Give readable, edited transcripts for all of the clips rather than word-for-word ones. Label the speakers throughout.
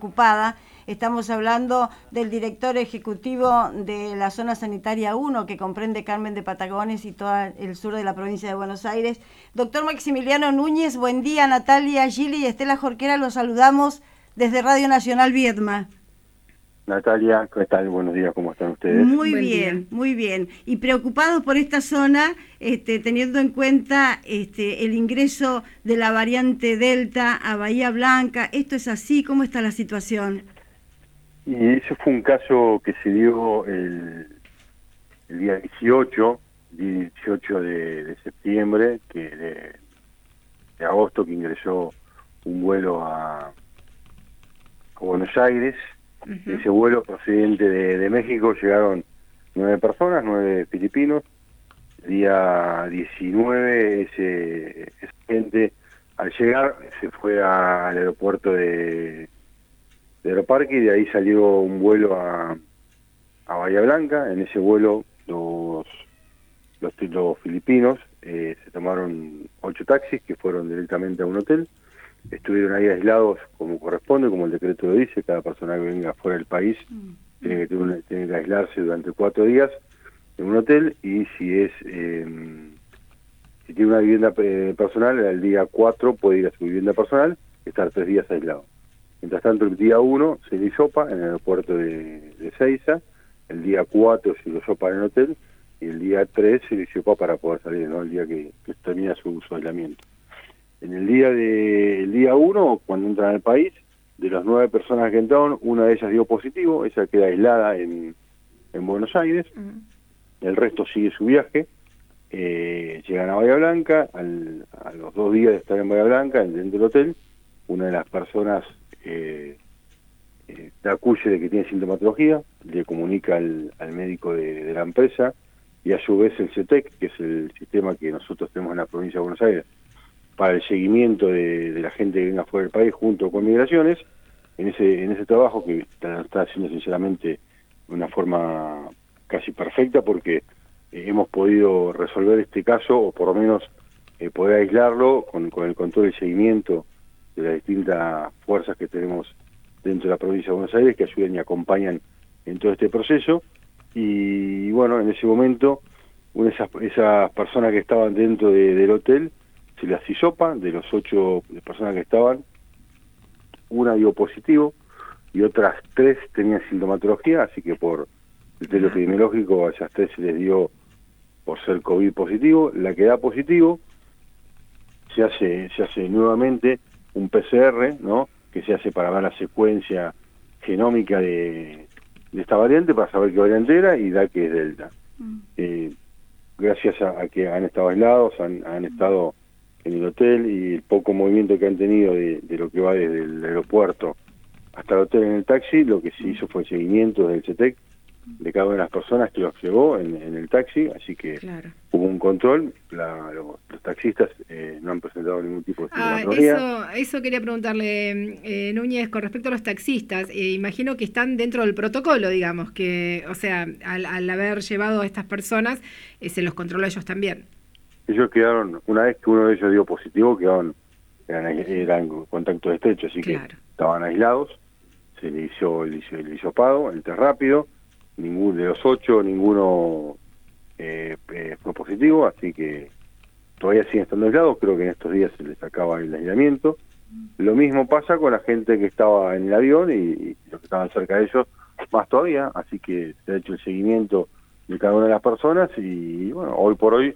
Speaker 1: ocupada. Estamos hablando del director ejecutivo de la zona sanitaria 1, que comprende Carmen de Patagones y todo el sur de la provincia de Buenos Aires. Doctor Maximiliano Núñez, buen día. Natalia Gili y Estela Jorquera, los saludamos desde Radio Nacional Viedma.
Speaker 2: Natalia, ¿qué tal? Buenos días, ¿cómo están ustedes?
Speaker 1: Muy bien, muy bien. Y preocupados por esta zona, teniendo en cuenta el ingreso de la variante Delta a Bahía Blanca. ¿Esto es así? ¿Cómo está la situación?
Speaker 2: Y ese fue un caso que se dio el día 18 de septiembre, de agosto, que ingresó un vuelo a Buenos Aires. Uh-huh. Ese vuelo procedente de México, llegaron 9 personas, 9 filipinos. El día 19 ese gente al llegar se fue al aeropuerto de Aeroparque, y de ahí salió un vuelo a Bahía Blanca. En ese vuelo los filipinos se tomaron 8 taxis que fueron directamente a un hotel. Estuvieron ahí aislados como corresponde, como el decreto lo dice. Cada persona que venga fuera del país tiene que aislarse durante 4 días en un hotel, y si tiene una vivienda personal, al día 4 puede ir a su vivienda personal y estar 3 días aislado. Mientras tanto, el día 1 se le hisopa en el aeropuerto de Ezeiza, el día 4 se le hisopa en el hotel, y el día 3 se le hisopa para poder salir, ¿no? El día que termina su aislamiento. En el día 1, cuando entran al país, de las 9 personas que entraron, una de ellas dio positivo, ella queda aislada en Buenos Aires. Uh-huh. El resto sigue su viaje, llegan a Bahía Blanca. A los 2 días de estar en Bahía Blanca, dentro del hotel, una de las personas acuye de que tiene sintomatología, le comunica al médico de la empresa, y a su vez el CETEC, que es el sistema que nosotros tenemos en la provincia de Buenos Aires para el seguimiento de la gente que venga fuera del país, junto con Migraciones, en ese trabajo que está haciendo sinceramente de una forma casi perfecta, porque hemos podido resolver este caso, o por lo menos poder aislarlo con el control y seguimiento de las distintas fuerzas que tenemos dentro de la provincia de Buenos Aires, que ayudan y acompañan en todo este proceso. Y bueno, en ese momento, esas personas que estaban dentro del hotel, se las hisopa. De los 8 personas que estaban, una dio positivo y otras 3 tenían sintomatología, así que por el test epidemiológico a esas 3 se les dio por ser COVID positivo. La que da positivo se hace nuevamente un PCR, ¿no?, que se hace para ver la secuencia genómica de esta variante, para saber qué variante era, y da que es Delta. Gracias a que han estado aislados, han estado en el hotel, y el poco movimiento que han tenido de lo que va desde el aeropuerto hasta el hotel en el taxi, lo que se hizo fue el seguimiento del CETEC de cada una de las personas que los llevó en el taxi, así que claro, hubo un control. Los taxistas no han presentado ningún tipo de sintomatología.
Speaker 3: Eso quería preguntarle, Núñez, con respecto a los taxistas. Imagino que están dentro del protocolo, digamos, que, o sea, al haber llevado a estas personas, se los controla a ellos también.
Speaker 2: Ellos quedaron, una vez que uno de ellos dio positivo, eran contactos estrechos, así claro, que estaban aislados. Se le hizo el hisopado, el test rápido. Ninguno de los 8, ninguno fue positivo, así que todavía siguen estando aislados. Creo que en estos días se les acaba el aislamiento. Lo mismo pasa con la gente que estaba en el avión y los que estaban cerca de ellos, más todavía, así que se ha hecho el seguimiento de cada una de las personas. Y bueno, hoy por hoy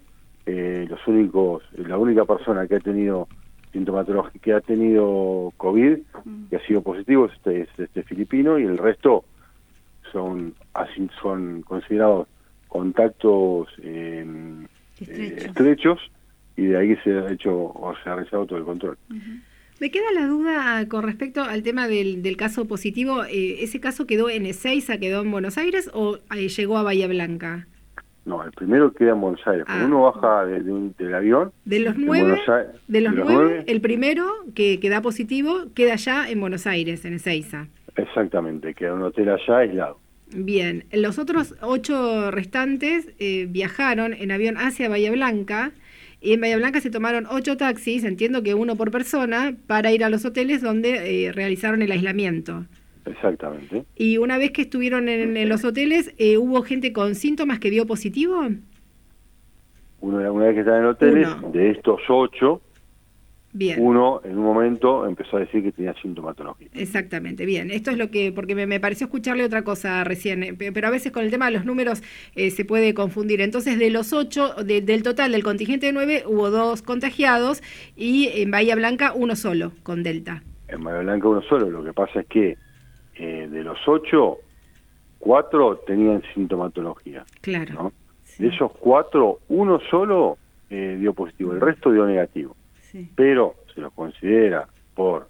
Speaker 2: la única persona que ha tenido sintomatología, que ha tenido COVID, que ha sido positivo, es este filipino, y el resto son considerados contactos estrechos, y de ahí se ha realizado todo el control.
Speaker 3: Uh-huh. Me queda la duda con respecto al tema del caso positivo. ¿Ese caso quedó en Ezeiza, quedó en Buenos Aires, o llegó a Bahía Blanca?
Speaker 2: No, el primero queda en Buenos Aires. Cuando uno baja del avión...
Speaker 3: De los 9, el primero que da positivo queda allá en Buenos Aires, en Ezeiza.
Speaker 2: Exactamente, queda un hotel allá aislado.
Speaker 3: Bien, los otros 8 restantes viajaron en avión hacia Bahía Blanca, y en Bahía Blanca se tomaron 8 taxis, entiendo que uno por persona, para ir a los hoteles donde realizaron el aislamiento.
Speaker 2: Exactamente.
Speaker 3: Y una vez que estuvieron en los hoteles, ¿hubo gente con síntomas que dio positivo?
Speaker 2: Una vez que están en hoteles, de estos 8,
Speaker 3: bien,
Speaker 2: uno en un momento empezó a decir que tenía sintomatología.
Speaker 3: Exactamente, bien. Esto es lo que, porque me pareció escucharle otra cosa recién, pero a veces con el tema de los números se puede confundir. Entonces, de los 8, del total del contingente de 9, hubo 2 contagiados y en Bahía Blanca 1 solo con Delta.
Speaker 2: En Bahía Blanca 1 solo. Lo que pasa es que de los 8, 4 tenían sintomatología.
Speaker 3: Claro.
Speaker 2: ¿no? Sí. De esos 4, 1 solo dio positivo, el resto dio negativo. Sí. Pero se los considera por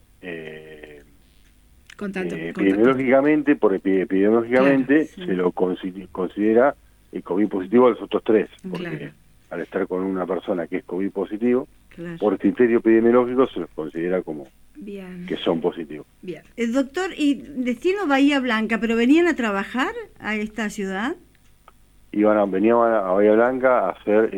Speaker 2: epidemiológicamente, epidemiológicamente claro, sí. Se lo considera el COVID positivo a los otros 3, porque claro. Al estar con una persona que es COVID positivo, claro. Por criterio epidemiológico se los considera como bien. Que son positivos.
Speaker 1: Bien. Doctor, y destino Bahía Blanca, ¿pero venían a trabajar a esta ciudad?
Speaker 2: Venían a Bahía Blanca a hacer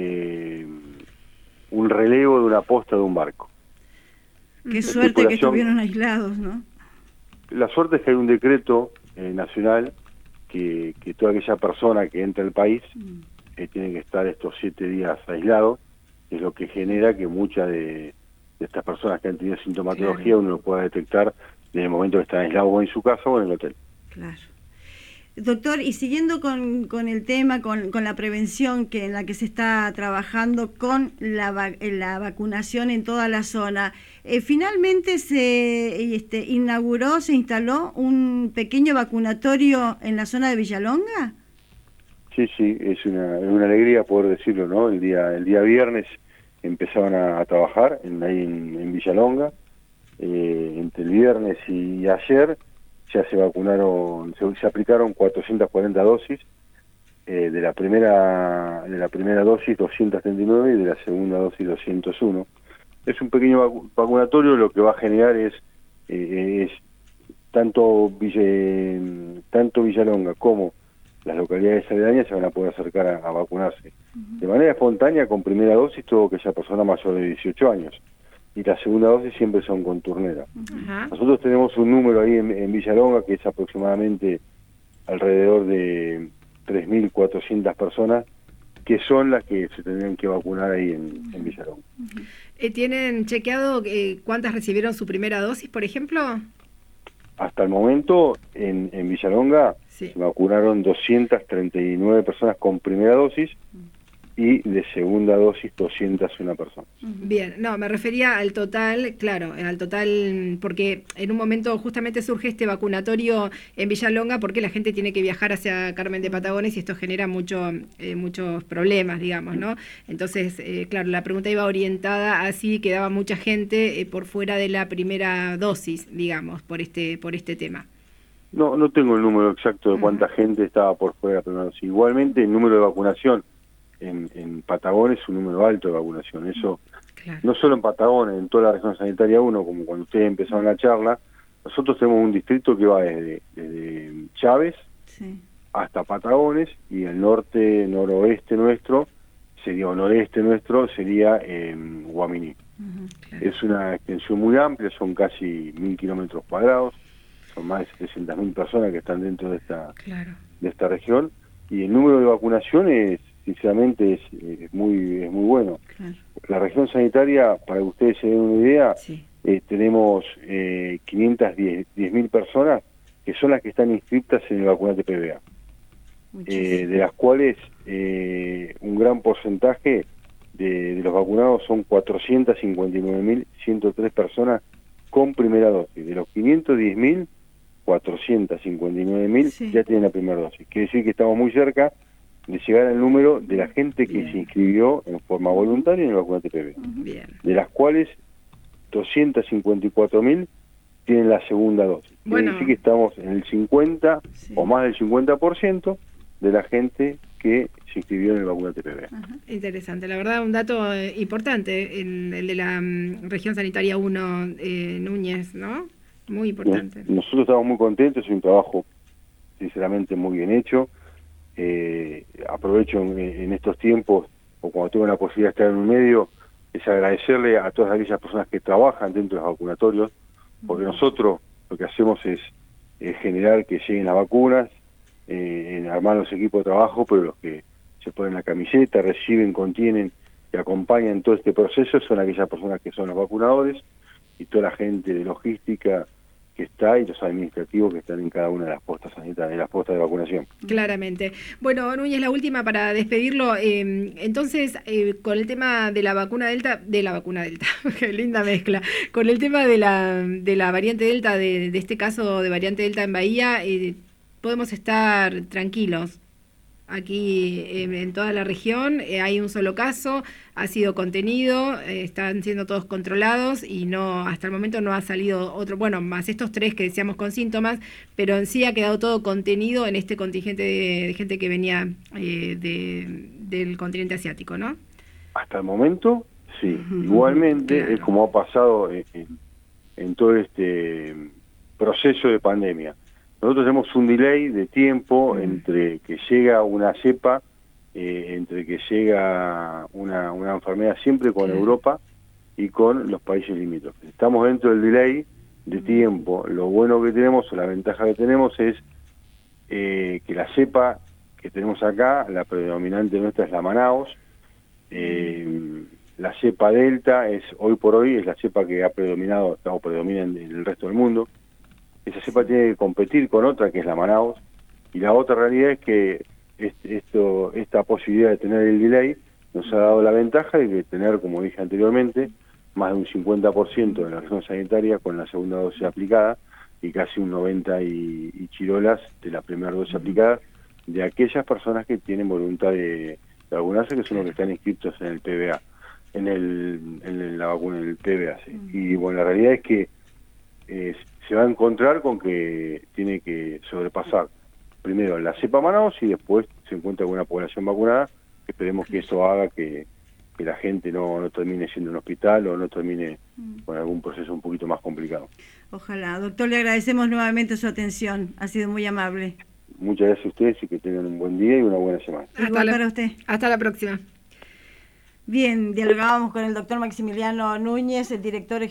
Speaker 2: un relevo de una posta de un barco.
Speaker 1: Qué suerte que estuvieron aislados, ¿no?
Speaker 2: La suerte es que hay un decreto nacional que toda aquella persona que entra al país tiene que estar estos 7 días aislados, que es lo que genera que muchas de estas personas que han tenido sintomatología claro. Uno lo pueda detectar desde el momento que están aislados o en su casa o en el hotel.
Speaker 1: Claro. Doctor, y siguiendo con el tema, con la prevención en la que se está trabajando con la vacunación en toda la zona, finalmente se instaló un pequeño vacunatorio en la zona de Villalonga.
Speaker 2: Sí, es una alegría poder decirlo, ¿no? El día viernes empezaban a trabajar ahí en Villalonga, entre el viernes y ayer. Ya se vacunaron, se aplicaron 440 dosis, de la primera dosis 239 y de la segunda dosis 201. Es un pequeño vacunatorio, lo que va a generar es tanto Villalonga como las localidades aledañas se van a poder acercar a vacunarse. De manera espontánea, con primera dosis, todo aquella persona mayor de 18 años. Y la segunda dosis siempre son con turnera. Nosotros tenemos un número ahí en Villalonga que es aproximadamente alrededor de 3.400 personas que son las que se tendrían que vacunar ahí en Villalonga.
Speaker 3: ¿Tienen chequeado cuántas recibieron su primera dosis, por ejemplo?
Speaker 2: Hasta el momento en Villalonga se vacunaron 239 personas con primera dosis y de segunda dosis 201 personas.
Speaker 3: Bien, no, me refería al total, claro, al total, porque en un momento justamente surge este vacunatorio en Villalonga porque la gente tiene que viajar hacia Carmen de Patagones y esto genera muchos problemas, digamos, ¿no? Entonces, claro, la pregunta iba orientada a si quedaba mucha gente por fuera de la primera dosis, digamos, por este tema.
Speaker 2: No tengo el número exacto de cuánta gente estaba por fuera de la primera dosis. Igualmente, el número de vacunación en Patagones es un número alto de vacunación. Eso, claro. No solo en Patagones, en toda la región sanitaria 1, como cuando ustedes empezaron la charla, nosotros tenemos un distrito que va desde Chávez hasta Patagones, y el noroeste nuestro sería, o noreste nuestro sería Guaminí. Claro. Es una extensión muy amplia, son casi 1.000 kilómetros cuadrados, son más de 700.000 personas que están dentro de esta región, y el número de vacunaciones sinceramente es muy bueno. Claro. La región sanitaria, para que ustedes se den una idea, tenemos 510.000 personas que son las que están inscritas en el vacunate PVA, de las cuales un gran porcentaje de los vacunados son 459.103 personas con primera dosis. De los 510.000, 459.000 ya tienen la primera dosis. Quiere decir que estamos muy cerca de llegar al número de la gente que se inscribió en forma voluntaria en el vacunate PVA. De las cuales 254.000 tienen la segunda dosis. Quiere decir que estamos en el 50 o más del 50% de la gente que se inscribió en el vacunate PVA.
Speaker 3: Interesante, la verdad, un dato importante, el de la región sanitaria 1, Núñez, ¿no? Muy importante.
Speaker 2: Nosotros estamos muy contentos, es un trabajo sinceramente muy bien hecho. Aprovecho en estos tiempos, o cuando tengo la posibilidad de estar en un medio, es agradecerle a todas aquellas personas que trabajan dentro de los vacunatorios, porque nosotros lo que hacemos es generar que lleguen las vacunas, armar los equipos de trabajo, pero los que se ponen la camiseta, reciben, contienen, que acompañan todo este proceso son aquellas personas que son los vacunadores y toda la gente de logística que está y los administrativos que están en cada una de las postas sanitarias, de las postas de vacunación.
Speaker 3: Claramente. Bueno, Núñez, la última para despedirlo. Entonces, con el tema de la vacuna Delta, qué linda mezcla, con el tema de la variante Delta, de este caso de variante Delta en Bahía, podemos estar tranquilos. Aquí en toda la región hay un solo caso, ha sido contenido, están siendo todos controlados y no, hasta el momento no ha salido otro, bueno, más estos 3 que decíamos con síntomas, pero en sí ha quedado todo contenido en este contingente de gente que venía del continente asiático, ¿no?
Speaker 2: Hasta el momento, sí. Igualmente, claro, es como ha pasado en todo este proceso de pandemia. Nosotros tenemos un delay de tiempo entre que llega una cepa, entre que llega una enfermedad siempre con Europa y con los países limítrofes. Estamos dentro del delay de tiempo. Lo bueno que tenemos, o la ventaja que tenemos es que la cepa que tenemos acá, la predominante nuestra es la Manaos. La cepa Delta hoy por hoy es la cepa que ha predominado o predomina en el resto del mundo. Esa cepa tiene que competir con otra que es la Manaos, y la otra realidad es que esta posibilidad de tener el delay nos ha dado la ventaja de tener, como dije anteriormente, más de un 50% de la región sanitaria con la segunda dosis aplicada y casi un 90 y chirolas de la primera dosis aplicada de aquellas personas que tienen voluntad de vacunarse, que son los que están inscritos en el PBA, en la vacuna, en el PBA, sí. Y bueno, la realidad es que se va a encontrar con que tiene que sobrepasar primero la cepa Manaos y después se encuentra con una población vacunada. Esperemos que eso haga que la gente no termine siendo un hospital o no termine con algún proceso un poquito más complicado.
Speaker 1: Ojalá. Doctor, le agradecemos nuevamente su atención. Ha sido muy amable.
Speaker 2: Muchas gracias a ustedes y que tengan un buen día y una buena semana.
Speaker 1: Igual para usted.
Speaker 3: Hasta la próxima.
Speaker 1: Bien, dialogábamos con el doctor Maximiliano Núñez, el director